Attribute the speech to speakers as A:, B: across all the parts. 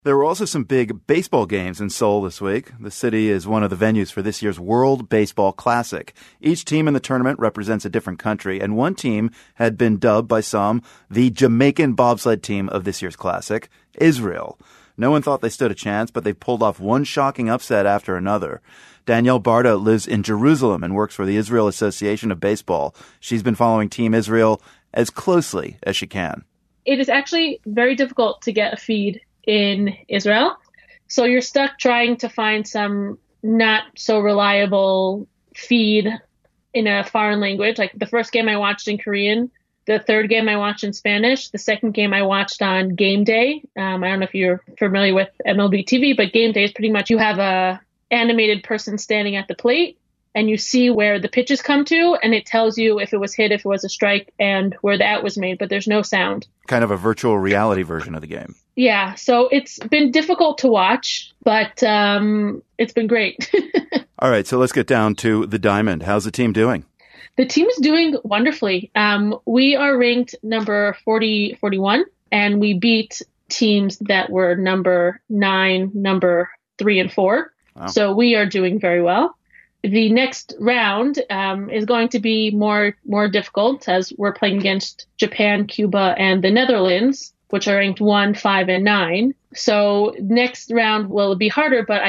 A: There were also some big baseball games in Seoul this week. The city is one of the venues for this year's World Baseball Classic. Each team in the tournament represents a different country, and one team had been dubbed by some the Jamaican bobsled team of this year's Classic, Israel. No one thought they stood a chance, but they pulled off one shocking upset after another. Danielle Barta lives in Jerusalem and works for the Israel Association of Baseball. She's been following Team Israel as closely as she can.
B: It is actually very difficult to get a feed in Israel. So you're stuck trying to find some not so reliable feed in a foreign language. Like the first game I watched in Korean, the third game I watched in Spanish, the second game I watched on Game Day. I don't know if you're familiar with MLB TV, but Game Day is pretty much you have a animated person standing at the plate and you see where the pitches come to, and it tells you if it was hit, if it was a strike, and where the out was made, but there's no sound.
A: Kind of a virtual reality version of the game.
B: Yeah, so it's been difficult to watch, but it's been great.
A: All right, so let's get down to the diamond. How's the team doing?
B: The team is doing wonderfully. We are ranked number 41, and we beat teams that were number 9, number 3, and 4. Wow. So we are doing very well. The next round is going to be more difficult as we're playing against Japan, Cuba, and the Netherlands, which are ranked 1, 5, and 9. So next round will be harder, but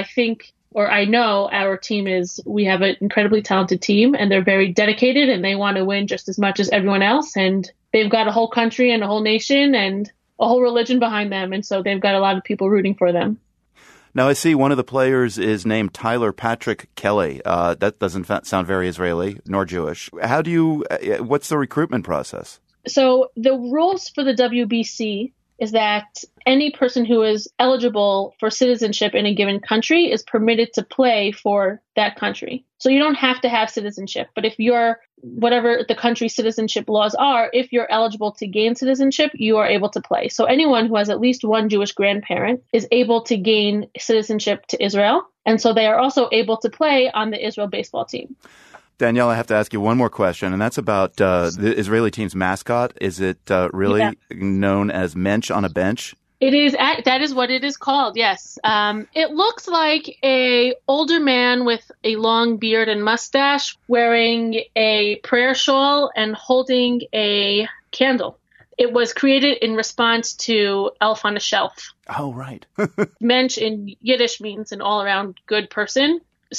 B: I know our team we have an incredibly talented team, and they're very dedicated, and they want to win just as much as everyone else. And they've got a whole country and a whole nation and a whole religion behind them. And so they've got a lot of people rooting for them.
A: Now, I see one of the players is named Tyler Patrick Kelly. That doesn't sound very Israeli nor Jewish. What's the recruitment process?
B: So the rules for the WBC is that any person who is eligible for citizenship in a given country is permitted to play for that country. So you don't have to have citizenship, but if you're whatever the country's citizenship laws are, if you're eligible to gain citizenship, you are able to play. So anyone who has at least one Jewish grandparent is able to gain citizenship to Israel. And so they are also able to play on the Israel baseball team.
A: Danielle, I have to ask you one more question, and that's about the Israeli team's mascot. Is it really known as Mensch on a bench?
B: It is. That is what it is called, yes. It looks like a older man with a long beard and mustache wearing a prayer shawl and holding a candle. It was created in response to Elf on a Shelf.
A: Oh, right.
B: Mensch in Yiddish means an all-around good person.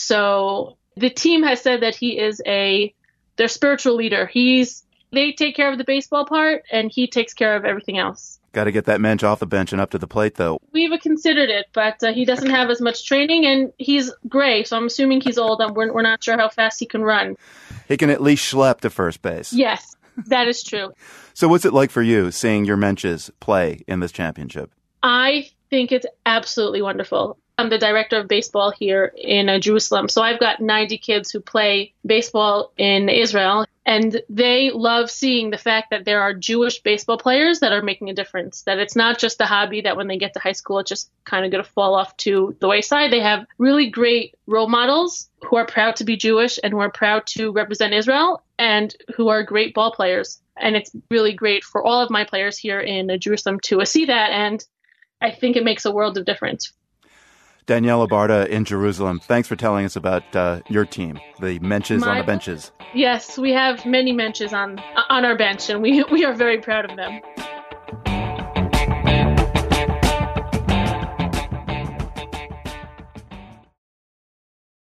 B: So the team has said that he is their spiritual leader. They take care of the baseball part, and he takes care of everything else.
A: Got to get that Mensch off the bench and up to the plate, though.
B: We've considered it, but he doesn't have as much training, and he's gray, so I'm assuming he's old, and we're not sure how fast he can run.
A: He can at least schlep to first base.
B: Yes, that is true.
A: So what's it like for you seeing your Mensches play in this championship?
B: I think it's absolutely wonderful. I'm the director of baseball here in Jerusalem. So I've got 90 kids who play baseball in Israel, and they love seeing the fact that there are Jewish baseball players that are making a difference, that it's not just a hobby that when they get to high school, it's just kind of going to fall off to the wayside. They have really great role models who are proud to be Jewish and who are proud to represent Israel and who are great ball players. And it's really great for all of my players here in Jerusalem to see that. And I think it makes a world of difference.
A: Danielle Barta in Jerusalem, thanks for telling us about your team, the Mensches on the benches.
B: Yes, we have many Mensches on our bench, and we are very proud of them.